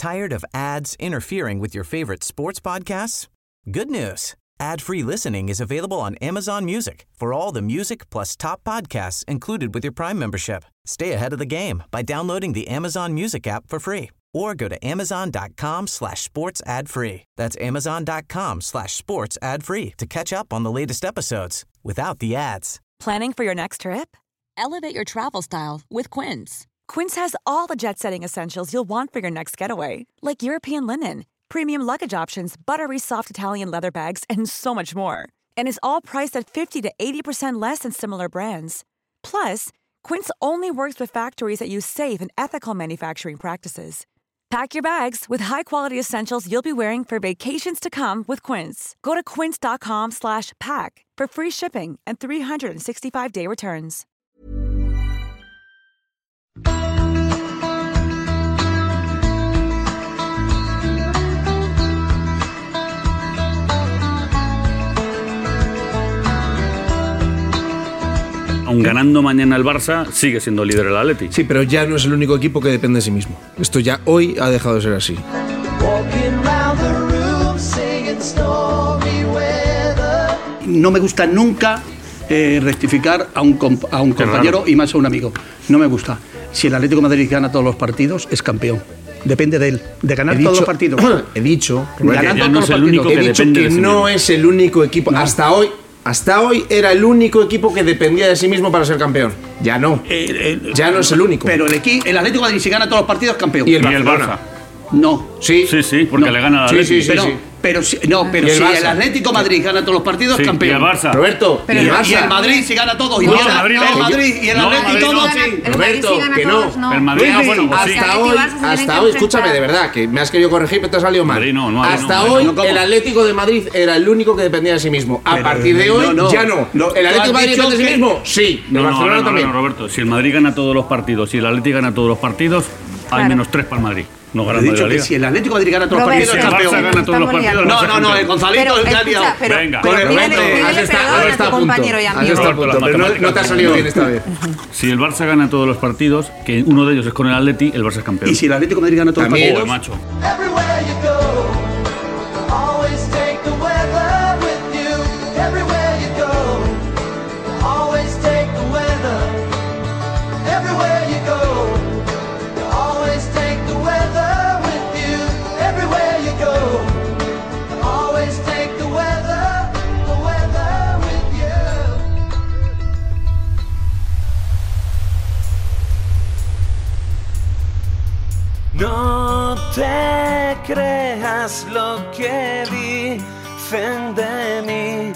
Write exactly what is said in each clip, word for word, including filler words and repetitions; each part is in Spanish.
Tired of ads interfering with your favorite sports podcasts? Good news. Ad-free listening is available on Amazon Music for all the music plus top podcasts included with your Prime membership. Stay ahead of the game by downloading the Amazon Music app for free or go to amazon.com slash sports ad free. That's amazon.com slash sports ad free to catch up on the latest episodes without the ads. Planning for your next trip? Elevate your travel style with Quince. Quince has all the jet-setting essentials you'll want for your next getaway, like European linen, premium luggage options, buttery soft Italian leather bags, and so much more. And is all priced at fifty to eighty percent less than similar brands. Plus, Quince only works with factories that use safe and ethical manufacturing practices. Pack your bags with high-quality essentials you'll be wearing for vacations to come with Quince. Go to quince.com slash pack for free shipping and three sixty-five day returns. Aun ganando mañana el Barça, sigue siendo líder el Atleti. Sí, pero ya no es el único equipo que depende de sí mismo. Esto ya hoy ha dejado de ser así. No me gusta nunca eh, rectificar a un, comp- a un compañero y más a un amigo. No me gusta. Si el Atlético de Madrid gana todos los partidos, es campeón. Depende de él, de ganar He dicho, todos los partidos. He dicho, Ganar ya todos no los es el único partidos. he que dicho depende que de sí no mismo. es el único equipo. No. Hasta hoy, hasta hoy era el único equipo que dependía de sí mismo para ser campeón. Ya no. Eh, eh, Ya no es el único. Pero el, equi- el Atlético de Madrid, si gana todos los partidos, es campeón. Y el Y el Barcelona. Barça. No. Sí, Sí, sí, porque No. le gana al Sí, Atleti. sí, sí. Pero, pero, si, no, pero Y el si Barça. el Atlético de Madrid gana todos los partidos, Sí, es campeón. y el Barça. Roberto, Pero y el y Barça. el Madrid, si gana todos. Y No, mira, el Madrid no. el Madrid y el No, Atlético, Madrid no. todos, sí. Roberto, sí gana que no. todos, no. El Madrid, ah, bueno, pues sí. El Hasta Atleti y hoy, Barça se tienen hasta que hoy, enfrentar. escúchame, de verdad, que me has querido corregir, pero te ha salido mal. Madrid no, no, Madrid hasta no, hoy, no, ¿cómo? el Atlético de Madrid era el único que dependía de sí mismo. A Pero, partir de hoy, no, no. ya no. No, ¿El tú Atlético has de Madrid dicho depende de sí que- mismo? Sí. ¿El No, no, Barcelona no, no, también? no, Roberto. Si el Madrid gana todos los partidos y el Atleti gana todos los partidos, hay Claro. menos tres para el Madrid. No He gana el Madrid dicho la que Liga. si el Atlético de Madrid gana todos los Roberto, partidos, Si es el Barça campeón. gana todos los Estamos partidos, liando. No, Barça no, no, el campeón. Gonzalito Pero, el escucha, Galia. pero, Venga. pero Correcto, pídele, Roberto, pídele has estado- perdón has a estado tu a punto. compañero y Has amigo. estado a Roberto, punto, las pero no, matemáticas no te ha son salido muy bien esta vez. Si el Barça gana todos los partidos, que uno de ellos es con el Atleti, el Barça es campeón. Y si el Atlético de Madrid gana todos los También. Joder, partidos, macho. No te creas lo que dicen de mí,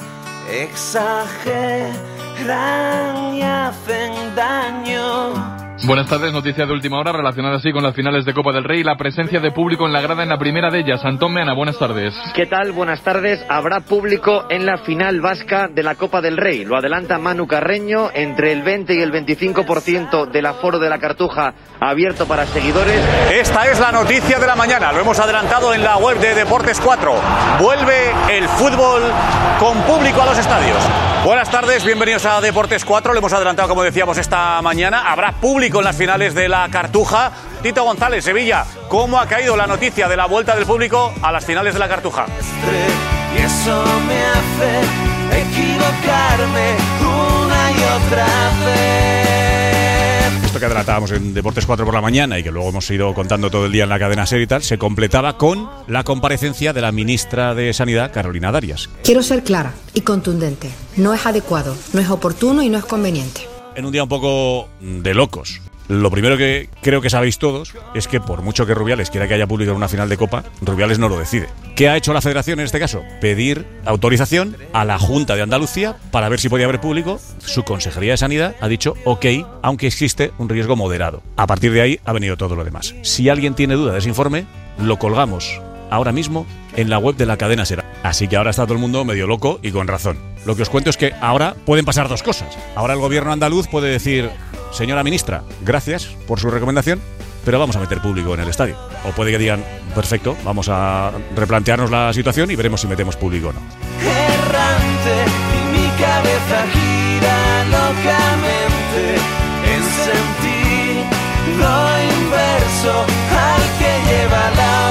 exageran y hacen daño. Buenas tardes, noticias de última hora relacionadas así con las finales de Copa del Rey y la presencia de público en la grada en la primera de ellas. Antón Meana, buenas tardes. ¿Qué tal? Buenas tardes. Habrá público en la final vasca de la Copa del Rey. Lo adelanta Manu Carreño, entre el veinte y el veinticinco por ciento del aforo de la Cartuja abierto para seguidores. Esta es la noticia de la mañana, lo hemos adelantado en la web de Deportes cuatro. Vuelve el fútbol con público a los estadios. Buenas tardes, bienvenidos a Deportes cuatro. Lo hemos adelantado, como decíamos, esta mañana. Habrá público en las finales de la Cartuja. Tito González, Sevilla, ¿cómo ha caído la noticia de la vuelta del público a las finales de la Cartuja? Y eso me hace equivocarme una y otra vez. Esto que adelantábamos en Deportes cuatro por la mañana y que luego hemos ido contando todo el día en la cadena SER y tal, se completaba con la comparecencia de la ministra de Sanidad, Carolina Darias. Quiero ser clara y contundente. No es adecuado, no es oportuno y no es conveniente. En un día un poco de locos. Lo primero que creo que sabéis todos es que por mucho que Rubiales quiera que haya público en una final de Copa, Rubiales no lo decide. ¿Qué ha hecho la Federación en este caso? Pedir autorización a la Junta de Andalucía para ver si podía haber público. Su Consejería de Sanidad ha dicho ok, aunque existe un riesgo moderado. A partir de ahí ha venido todo lo demás. Si alguien tiene duda de ese informe, lo colgamos ahora mismo en la web de la cadena SER. Así que ahora está todo el mundo medio loco y con razón. Lo que os cuento es que ahora pueden pasar dos cosas. Ahora el gobierno andaluz puede decir: señora ministra, gracias por su recomendación, pero vamos a meter público en el estadio. O puede que digan: perfecto, vamos a replantearnos la situación y veremos si metemos público o no. Errante y mi cabeza gira locamente en sentido inverso al que lleva la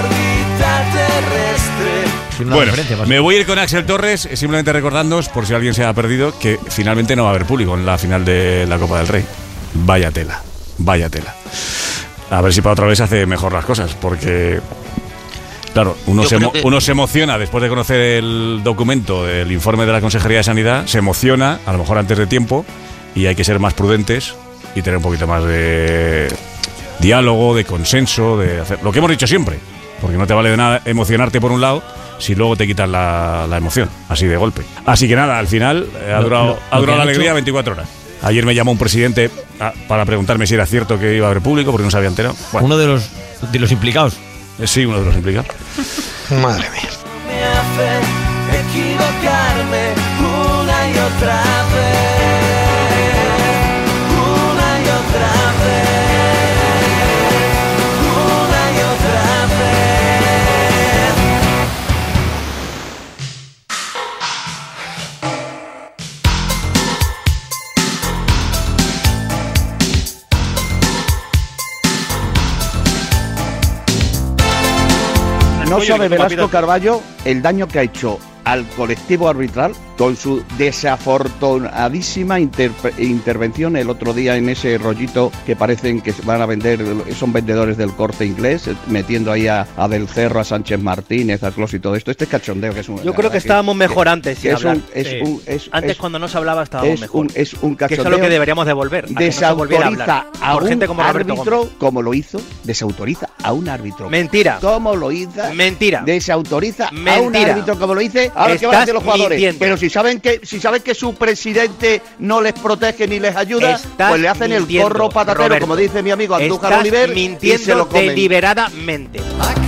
Sin una Bueno, referencia, me voy a ir con Axel Torres, simplemente recordándoos, por si alguien se ha perdido, que finalmente no va a haber público en la final de la Copa del Rey. Vaya tela, vaya tela. A ver si para otra vez hace mejor las cosas, porque... Claro, uno se, que... uno se emociona después de conocer el documento del informe de la Consejería de Sanidad, se emociona, a lo mejor antes de tiempo, y hay que ser más prudentes y tener un poquito más de diálogo, de consenso, de hacer lo que hemos dicho siempre, porque no te vale de nada emocionarte por un lado si luego te quitas la, la emoción, así de golpe. Así que nada, al final eh, ha durado, lo, lo, ha durado la alegría hecho... veinticuatro horas. Ayer me llamó un presidente a, para preguntarme si era cierto que iba a haber público, porque no se había enterado. Bueno. Uno de los, de los implicados. Sí, uno de los implicados. Madre mía. Me hace equivocarme una y otra vez, una y otra vez, una y otra vez. No sabe Velasco Carballo el daño que ha hecho al colectivo arbitral con su desafortunadísima inter intervención el otro día en ese rollito que parecen que van a vender, son vendedores del Corte Inglés, metiendo ahí a, a Del Cerro, a Sánchez Martínez, a Clos y todo esto. Este cachondeo que es un... Yo creo que, que estábamos mejor que, antes sin es hablar. Un, es sí. un, es, antes es, cuando no se hablaba estábamos es mejor. Un, es un cachondeo. Que eso es lo que deberíamos devolver. A desautoriza no a, a un gente como árbitro, como lo hizo, desautoriza a un árbitro. Mentira. Como lo hizo. Mentira. Desautoriza Mentira. a un árbitro como lo hice. Ahora Estás ¿qué van a hacer los jugadores? Mintiendo. Pero si saben que si saben que su presidente no les protege ni les ayuda, Estás pues le hacen mintiendo, el corro patatero, Roberto, como dice mi amigo Andújar estás Oliver, mintiendo y se lo comen. deliberadamente.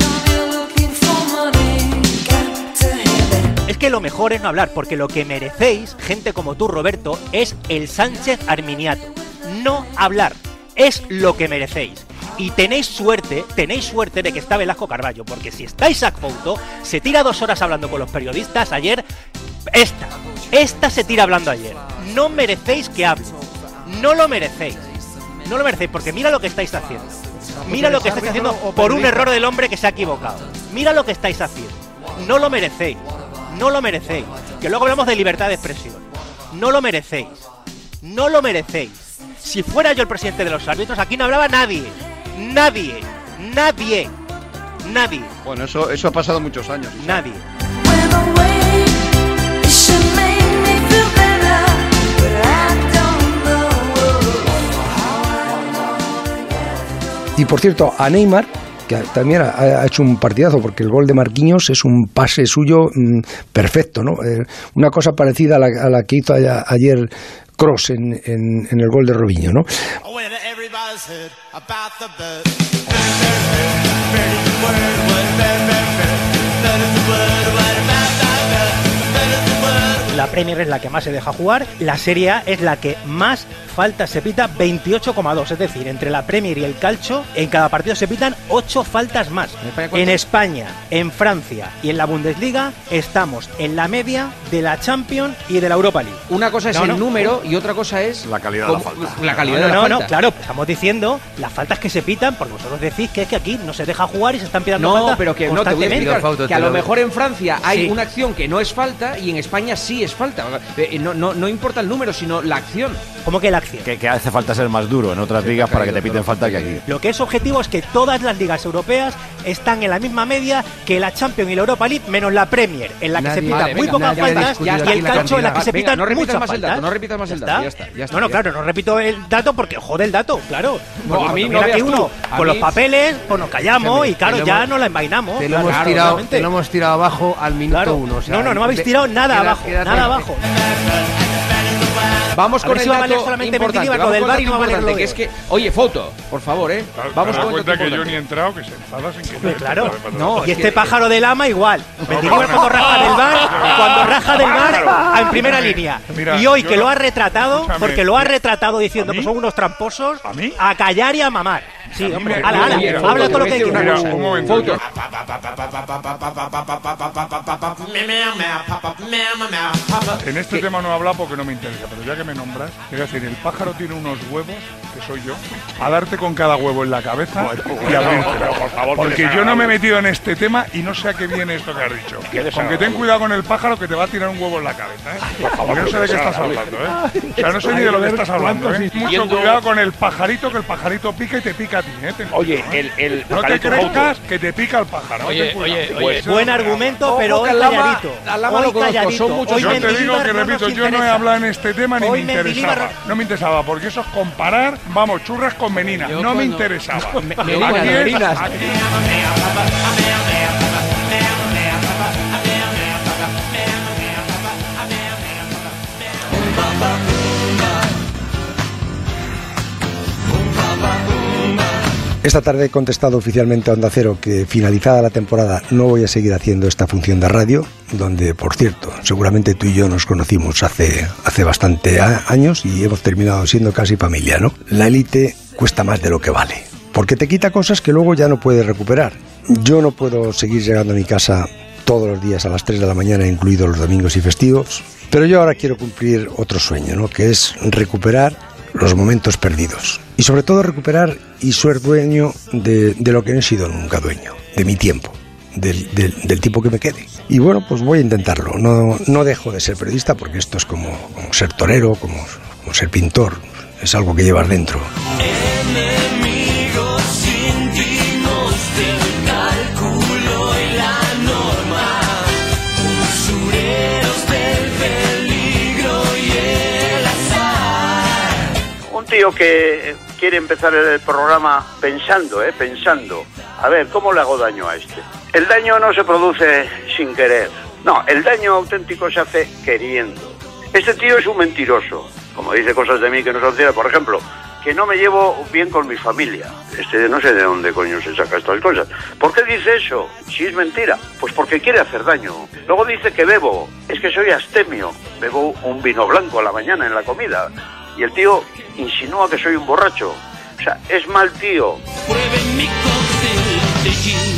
Es que lo mejor es no hablar, porque lo que merecéis, gente como tú, Roberto, es el Sánchez Arminiato. No hablar, es lo que merecéis. Y tenéis suerte, tenéis suerte de que está Velasco Carballo, porque si está Isaac Fouto, se tira dos horas hablando con los periodistas ayer. Esta, esta se tira hablando ayer. No merecéis que hable. No lo merecéis. No lo merecéis, porque mira lo que estáis haciendo. Mira lo que estáis haciendo por un error del hombre que se ha equivocado. Mira lo que estáis haciendo. No lo merecéis. No lo merecéis. Que luego hablamos de libertad de expresión. No lo merecéis. No lo merecéis. Si fuera yo el presidente de los árbitros, aquí no hablaba nadie. Nadie. Nadie. Nadie. Bueno, eso, eso ha pasado muchos años. Nadie. Y por cierto, a Neymar, que también ha, ha hecho un partidazo, porque el gol de Marquinhos es un pase suyo mmm, perfecto, ¿no? Eh, una cosa parecida a la, a la que hizo a, ayer Kroos en, en, en el gol de Robinho, ¿no? La Premier es la que más se deja jugar, la Serie A es la que más faltas se pita, veintiocho coma dos, es decir, entre la Premier y el Calcio, en cada partido se pitan ocho faltas más. ¿En España, en España, en Francia y en la Bundesliga estamos en la media de la Champions y de la Europa League. Una cosa es no, el no, número y otra cosa es la calidad de la falta. La calidad no, de la no, falta. No, claro, estamos diciendo las faltas que se pitan, porque vosotros decís que es que aquí no se deja jugar y se están pitando no, faltas. No, pero que no te voy a explicar, Fauto, que a lo mejor en Francia hay sí. una acción que no es falta y en España sí es falta. Eh, no, no, no importa el número, sino la acción. ¿Cómo que la acción? Que, que hace falta ser más duro en otras sí, ligas para que te piten falta que aquí. Lo que es objetivo es que todas las ligas europeas están en la misma media que la Champions y la Europa League, menos la Premier, en la que nadie, se pitan vale, muy venga, pocas faltas, y el Calcio en la que se pitan venga, no muchas más faltas. El dato, no repitas más el dato, ya está. Ya está no, no, ya claro, está. no repito el dato porque jode el dato, claro. No, porque a mí mira no que uno tú, con mí... los papeles, pues nos callamos y claro, ya hemos, nos la envainamos. Te lo, claro, hemos tirado, te lo hemos tirado abajo al minuto claro. uno. O sea, no, no, no me habéis tirado nada queda, abajo, queda, nada queda, abajo. Vamos con el dato solamente importante, Mendilibar, vamos del con bar el y no va a valer importante, que es que, oye, foto, por favor, eh. Claro, vamos con el cuenta que importante. yo ni he entrado, que se enfada sin que pues claro, no, y este que... pájaro del ama igual. Mendilibar cuando raja del bar, cuando raja del bar en primera línea. Mira, y hoy que no, lo ha retratado, escúchame, porque lo ha retratado diciendo que son unos tramposos, ¿a mí? A callar y a mamar. Sí, a hombre, me, ala, ala, mira, habla todo lo que quieras. quieras. Un momento. Foto. En este tema no he hablado porque no me interesa, pero ya que me nombras, quiero decir, el pájaro tiene unos huevos que que soy yo, a darte con cada huevo en la cabeza Bueno, y abrirte. pero, por favor, Porque qué yo no me he desagradable. metido en este tema y no sé a qué viene esto que has dicho. Qué Aunque desagradable. ten cuidado con el pájaro que te va a tirar un huevo en la cabeza, ¿eh? por favor, Porque no sé de qué estás desagradable. hablando, ¿eh? O sea, no sé ni de lo que estás hablando, ¿eh? Mucho cuidado con el pajarito, que el pajarito pica y te pica a ti, ¿eh? Ten Oye, cuidado, ¿eh? el, el No te pajarito crezcas que te pica el pájaro. Oye, ten cuidado. oye, oye. Pues, Buen argumento, Ojo, pero que hoy al lama- calladito. al lama Hoy lo conozco, calladito. son muchos Hoy Yo te Mendilibar digo que, no nos repito, yo no he interesa. hablado en este tema ni Hoy me interesaba. Mendilibar- No me interesaba, porque eso es comparar, vamos, churras con menina. Yo No me cuando- interesaba. Me- Aquí merinas, es- merinas. aquí- Esta tarde he contestado oficialmente a Onda Cero que, finalizada la temporada, no voy a seguir haciendo esta función de radio, donde, por cierto, seguramente tú y yo nos conocimos hace, hace bastante a- años y hemos terminado siendo casi familia, ¿no? La élite cuesta más de lo que vale, porque te quita cosas que luego ya no puedes recuperar. Yo no puedo seguir llegando a mi casa todos los días a las tres de la mañana, incluidos los domingos y festivos, pero yo ahora quiero cumplir otro sueño, ¿no? Que es recuperar los momentos perdidos. Y sobre todo recuperar y ser dueño de, de lo que no he sido nunca dueño, de mi tiempo, del, del, del tiempo que me quede. Y bueno, pues voy a intentarlo. No, no dejo de ser periodista porque esto es como, como ser torero, como, como ser pintor. Es algo que llevas dentro. Enemigos íntimos del cálculo y la norma, usureros del peligro y el azar. Un tío que quiere empezar el programa pensando, ¿eh? Pensando, a ver, ¿cómo le hago daño a este? El daño no se produce sin querer. No, el daño auténtico se hace queriendo. Este tío es un mentiroso, como dice cosas de mí que no son ciertas. Por ejemplo, que no me llevo bien con mi familia. Este no sé de dónde coño se saca estas cosas. ¿Por qué dice eso? Si es mentira. Pues porque quiere hacer daño. Luego dice que bebo. Es que soy astemio. Bebo un vino blanco a la mañana en la comida. Y el tío insinúa que soy un borracho. O sea, es mal tío. Prueben mi cóctel de gin,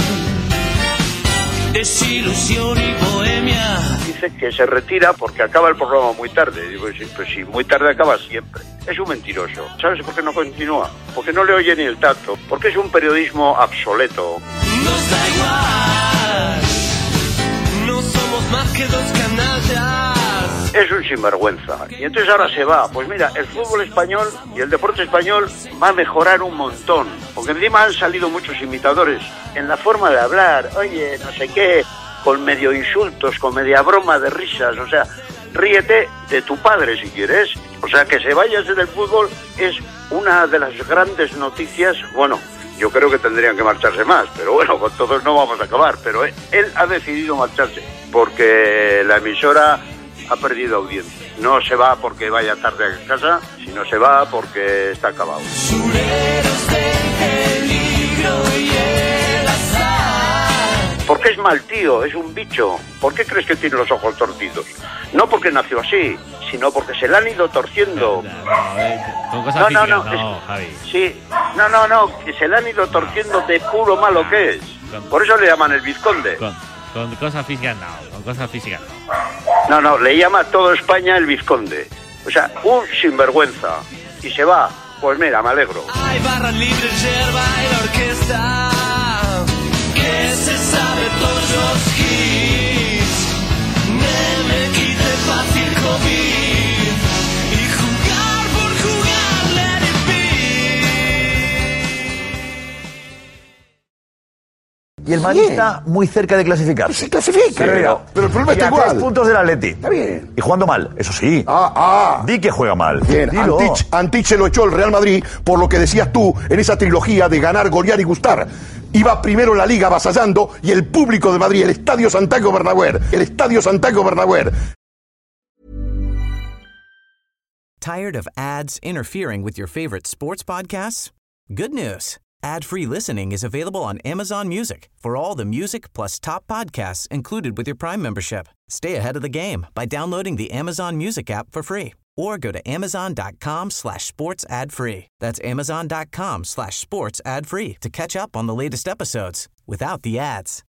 desilusión y bohemia. Dice que se retira porque acaba el programa muy tarde. Digo, sí, pues sí, muy tarde acaba siempre. Es un mentiroso. ¿Sabes por qué no continúa? Porque no le oye ni el tacto. Porque es un periodismo obsoleto. Nos da igual, no somos más que dos canallas. Es un sinvergüenza. Y entonces ahora se va. Pues mira, el fútbol español y el deporte español va a mejorar un montón. Porque encima han salido muchos imitadores en la forma de hablar. Oye, no sé qué, con medio insultos, con media broma de risas. O sea, ríete de tu padre si quieres. O sea, que se vaya del fútbol es una de las grandes noticias. Bueno, yo creo que tendrían que marcharse más, pero bueno, con todos no vamos a acabar. Pero él, él ha decidido marcharse porque la emisora ha perdido audiencia. No se va porque vaya tarde a casa, sino se va porque está acabado. Usureros del peligro y el azar. Porque es mal tío, es un bicho. ¿Por qué crees que tiene los ojos torcidos? No porque nació así, sino porque se le han ido torciendo. Con cosas No, no, físicas, no, no, Javi. Sí, no, no, no, que se le han ido torciendo de puro malo que es. Por eso le llaman el vizconde. Con, con cosas físicas no, con cosas físicas no. No, no, le llama a toda España el vizconde. O sea, un sinvergüenza. Y se va. Pues mira, me alegro. Hay barras libres, yerba y la orquesta, que se sabe todos los hits. Me, me quite fácil COVID y jugar por jugar, let it be. Y el Madrid está muy cerca de clasificar. Se clasifica. Pero, Pero el problema y está a igual. tres puntos del Atleti. Está bien. Y jugando mal, eso sí. Ah, ah. Di que juega mal. Bien, Dilo. Antich, Antich se lo echó el Real Madrid por lo que decías tú en esa trilogía de ganar, golear y gustar. Iba primero en la liga avasallando y el público de Madrid, el Estadio Santiago Bernabéu, el Estadio Santiago Bernabéu. Tired of ads interfering with your favorite sports podcasts? Good news. Ad-free listening is available on Amazon Music for all the music plus top podcasts included with your Prime membership. Stay ahead of the game by downloading the Amazon Music app for free or go to amazon.com slash sports ad free. That's amazon.com slash sports ad free to catch up on the latest episodes without the ads.